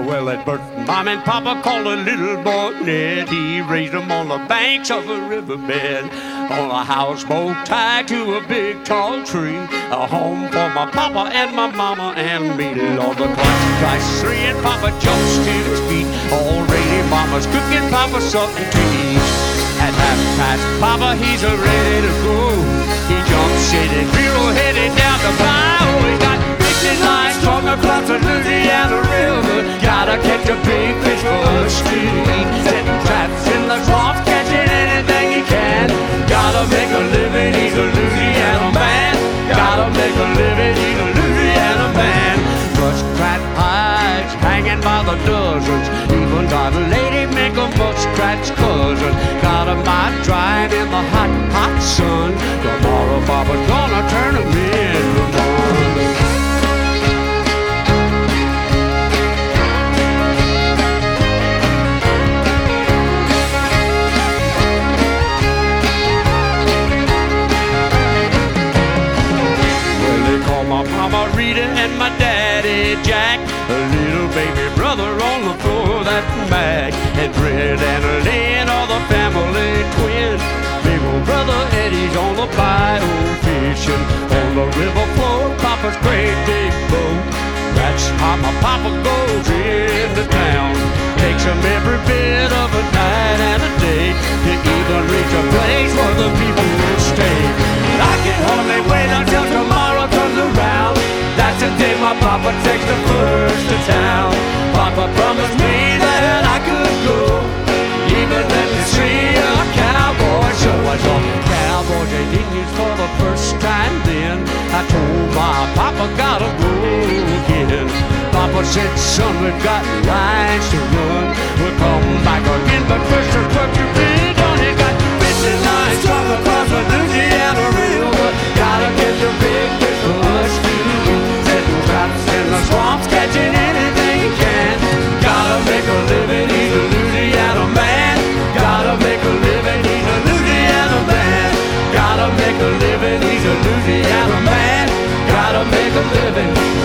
Well, at birth, Mom and Papa called a little boy Ned. He raised him on the banks of a riverbed, on a houseboat tied to a big tall tree. A home for my papa and my mama and me. Lord, the clock strikes 3 and Papa jumps to his feet. Already Mama's cooking Papa something to eat. At half past, Papa, he's ready to go. He jumps in and we're headed down the bayou. He got fishing lines from across the Louisiana River. Gotta catch a big fish for us to eat. Setting traps in the swamps, catching anything he can. Gotta make a living, he's a Louisiana man. Gotta make a living, he's a Louisiana man. Muskrat hides hanging by the dozens. Even got a lady make a muskrat's cousin. Got 'em out drying in the hot, hot sun. Tomorrow Papa's gonna turn 'em into one. My mama Rita and my daddy Jack, a little baby brother on the floor of that Mac, and Fred and Lynn are the family twins. Big old brother Eddie's on the bayou fishing. On the river floor, Papa's great big boat. That's how my Papa goes into town. Takes him every bit of a night and a day to even reach a place where the people will stay. I can hardly wait until tomorrow comes around. That's the day my Papa takes the first to town. Papa promised me that I could go, even let me see a cowboy show. I saw cowboys and Indians for the first time then. I told my Papa gotta go again. Papa said, son, we've got lines to run. We'll come back again, but first there's work to be done. He got fishing lines strung across the Louisiana River. Gotta catch a big fish for us to eat. Setting traps in the swamps, catching anything he can. Gotta make a living, he's a Louisiana man. Gotta make a living, he's a Louisiana man. Gotta make a living, he's a Louisiana man. Gotta make a living.